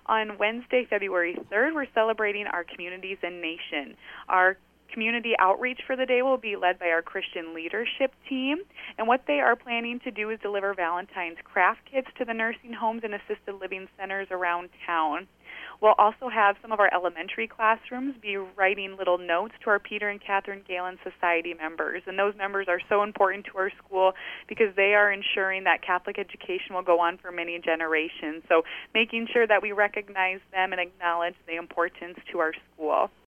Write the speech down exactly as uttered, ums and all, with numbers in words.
On Wednesday, February third, we're celebrating our communities and nation. Our community outreach for the day will be led by our Christian leadership team, and what they are planning to do is deliver Valentine's craft kits to the nursing homes and assisted living centers around town. We'll also have some of our elementary classrooms be writing little notes to our Peter and Catherine Galen Society members, and those members are so important to our school because they are ensuring that Catholic education will go on for many generations. So making sure that we recognize them and acknowledge the importance to our school.